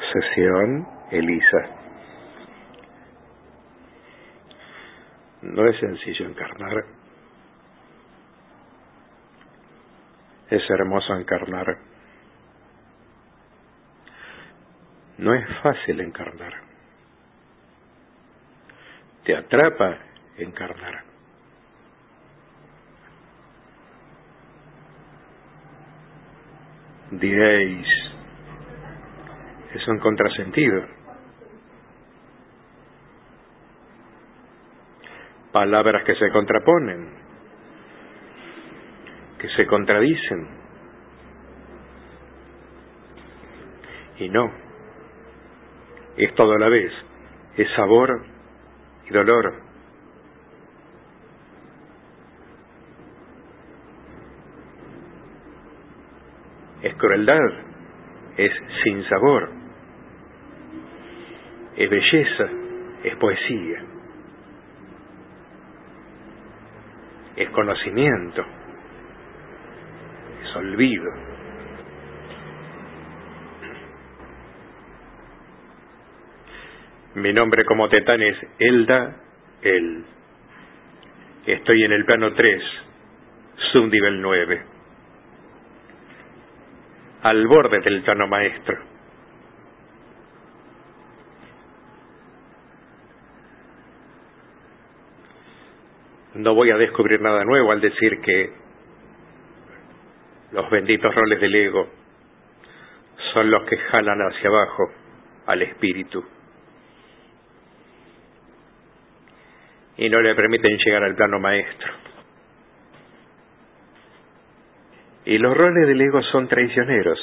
Sesión Elisa. No es sencillo encarnar. Es hermoso encarnar. No es fácil encarnar. Te atrapa encarnar. Diréis, es un contrasentido. Palabras que se contraponen, que se contradicen. Y no, es todo a la vez, es sabor y dolor. Es crueldad, es sinsabor, es belleza, es poesía, es conocimiento, es olvido. Mi nombre como Tetán es Elda, El. Estoy en el plano 3, subnivel 9. Al borde del plano maestro. No voy a descubrir nada nuevo al decir que los benditos roles del ego son los que jalan hacia abajo al espíritu y no le permiten llegar al plano maestro. Y los roles del ego son traicioneros.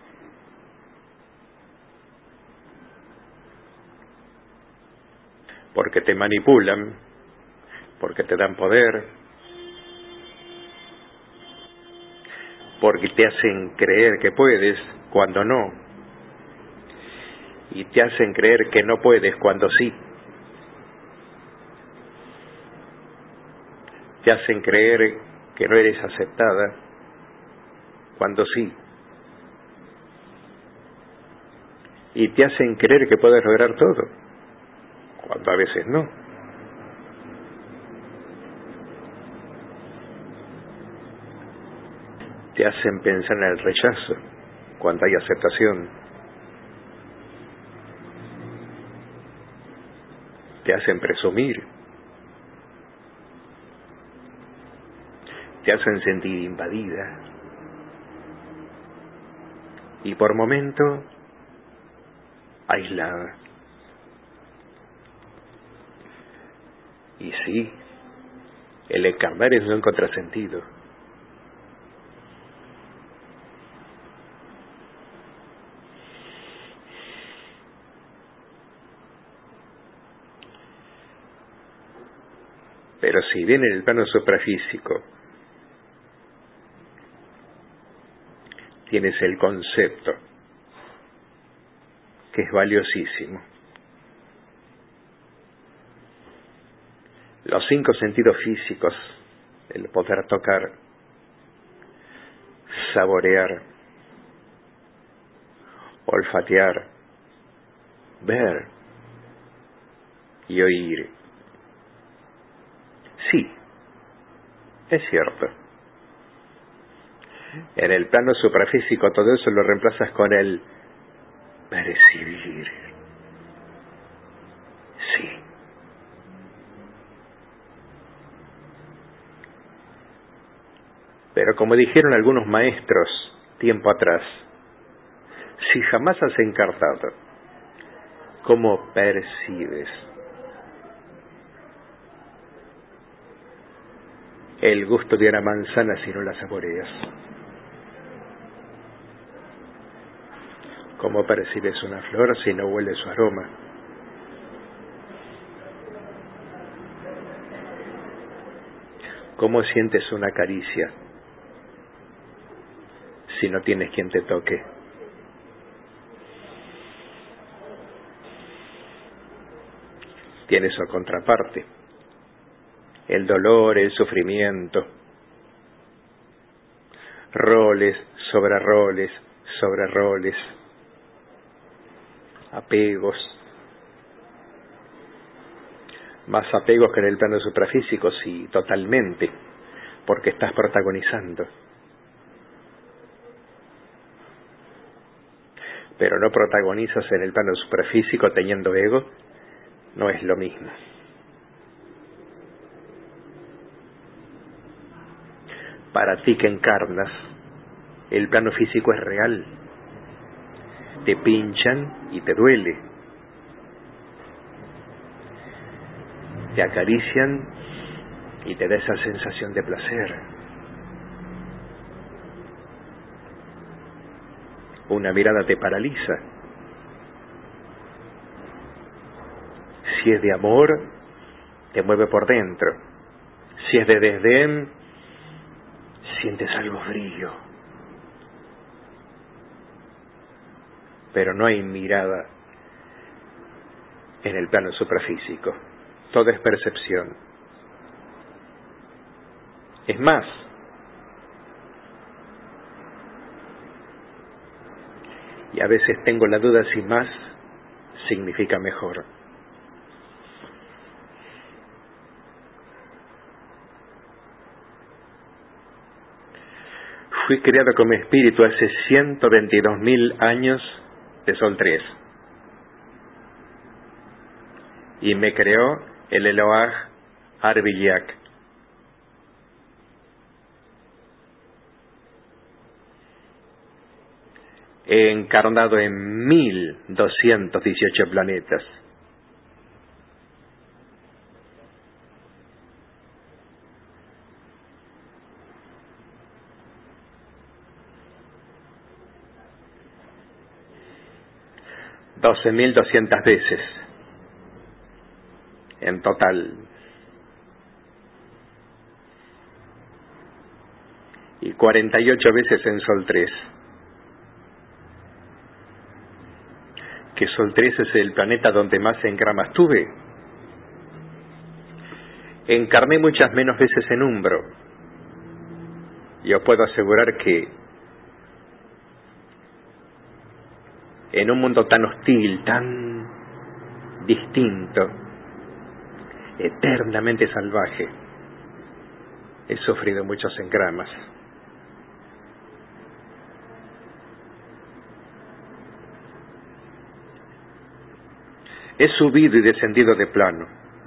Porque te manipulan, porque te dan poder, porque te hacen creer que puedes cuando no, y te hacen creer que no puedes cuando sí. Te hacen creer que no eres aceptada cuando sí. Y te hacen creer que puedes lograr todo, cuando a veces no. Te hacen pensar en el rechazo, cuando hay aceptación. Te hacen presumir. Te hacen sentir invadida. Y por momento, aislada. Y sí, el encarnar es un contrasentido. Pero si bien en el plano suprafísico tienes el concepto, que es valiosísimo. Los 5 sentidos físicos, el poder tocar, saborear, olfatear, ver y oír. Sí, es cierto. En el plano suprafísico todo eso lo reemplazas con el percibir. Sí. Pero como dijeron algunos maestros tiempo atrás, si jamás has encarnado, ¿cómo percibes el gusto de una manzana si no la saboreas? ¿Cómo percibes una flor si no hueles su aroma? ¿Cómo sientes una caricia si no tienes quien te toque? Tiene su contraparte, el dolor, el sufrimiento, roles sobre roles sobre roles. apegos, más apegos que en el plano suprafísico, sí, totalmente, porque estás protagonizando. Pero no protagonizas en el plano suprafísico teniendo ego, no es lo mismo. Para ti que encarnas, el plano físico es real. Te pinchan y te duele. Te acarician y te da esa sensación de placer. Una mirada te paraliza. Si es de amor, te mueve por dentro. Si es de desdén, sientes algo frío. Pero no hay mirada en el plano suprafísico. Todo es percepción. Es más, y a veces tengo la duda si más significa mejor. Fui creado como espíritu hace 122.000 años de Sol 3. Y me creó el Eloah Arbilyak. He encarnado en 1.218 planetas. $12.200 veces en total. Y 48 veces en Sol 3. Que Sol 3 es el planeta donde más engramas tuve. Encarné muchas menos veces en Umbro. Y os puedo asegurar que en un mundo tan hostil, tan distinto, eternamente salvaje, he sufrido muchos engramas. He subido y descendido de plano,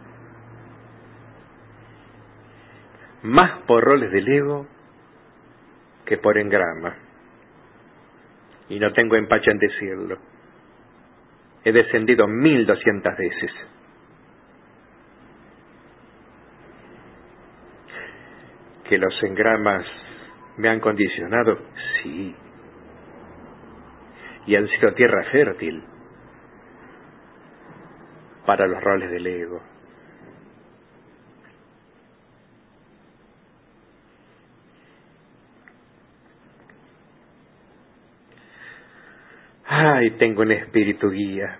más por roles del ego que por engrama. Y no tengo empacho en decirlo. He descendido 1.200 veces. ¿Que los engramas me han condicionado? Sí. Y han sido tierra fértil para los roles del ego. Ay, tengo un espíritu guía.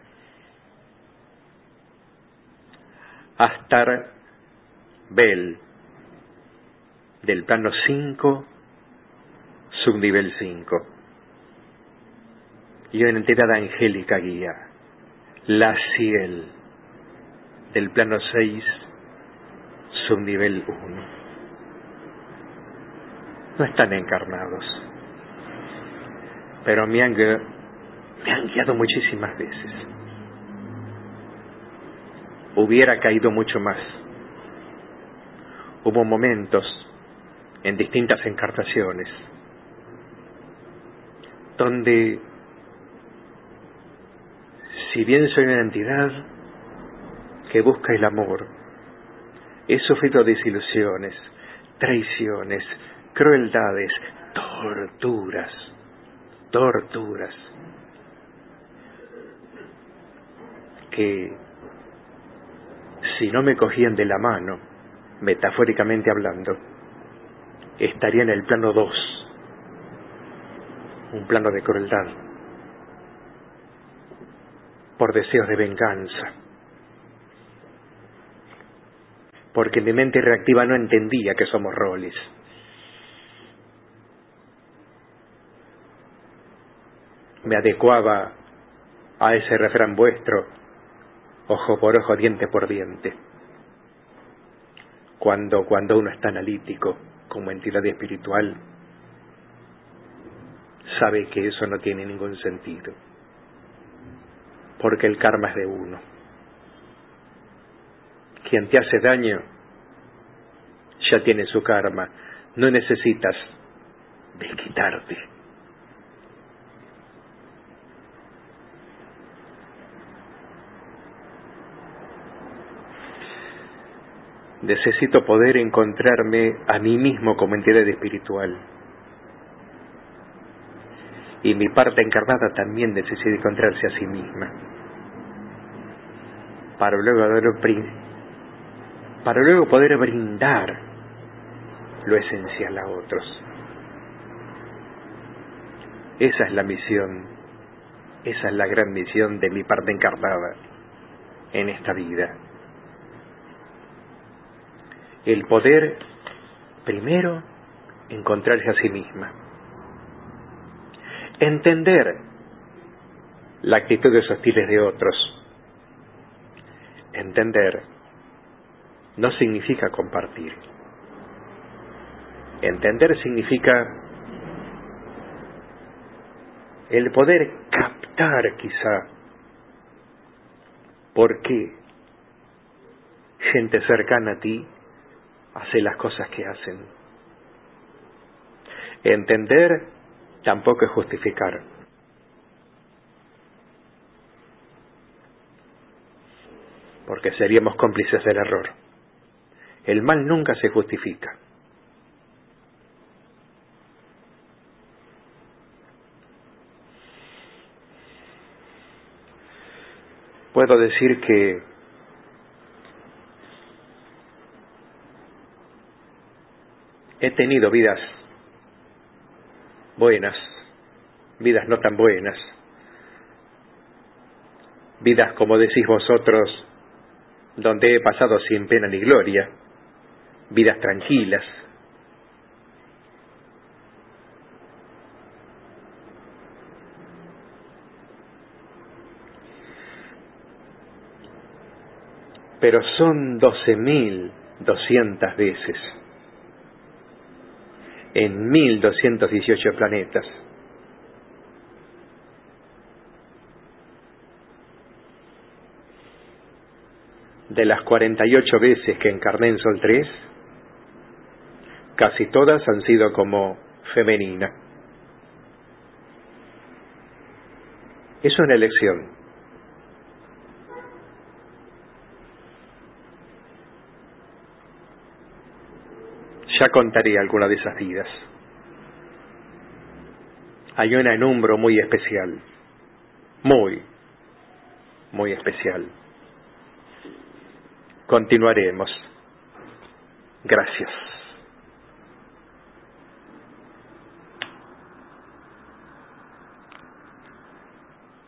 Astar Bel, del plano 5, subnivel 5. Y una entidad angélica guía. La Ciel, del plano 6, subnivel 1. No están encarnados, pero me han guiado muchísimas veces. Hubiera caído mucho más. Hubo momentos en distintas encarnaciones donde, si bien soy una entidad que busca el amor, he sufrido desilusiones, traiciones, crueldades, torturas, que si no me cogían de la mano, metafóricamente hablando, estaría en el plano 2, un plano de crueldad, por deseos de venganza, porque mi mente reactiva no entendía que somos roles. Me adecuaba a ese refrán vuestro, ojo por ojo, diente por diente. Cuando uno está analítico como entidad espiritual, sabe que eso no tiene ningún sentido, porque el karma es de uno. Quien te hace daño ya tiene su karma, no necesitas desquitarte. Necesito poder encontrarme a mí mismo como entidad espiritual. Y mi parte encarnada también necesita encontrarse a sí misma. Para luego poder brindar lo esencial a otros. Esa es la misión, esa es la gran misión de mi parte encarnada en esta vida. El poder, primero, encontrarse a sí misma. Entender las actitudes hostiles de otros. Entender no significa compartir. Entender significa el poder captar quizá por qué gente cercana a ti hace las cosas que hacen. Entender tampoco es justificar. Porque seríamos cómplices del error. El mal nunca se justifica. Puedo decir que he tenido vidas buenas, vidas no tan buenas, vidas como decís vosotros, donde he pasado sin pena ni gloria, vidas tranquilas. Pero son 12.200 veces en 1.218 planetas. De las 48 veces que encarné en Sol 3, casi todas han sido como femenina. Es una elección. Ya contaré alguna de esas vidas. Hay una en Umbro muy especial, muy especial. Continuaremos. Gracias.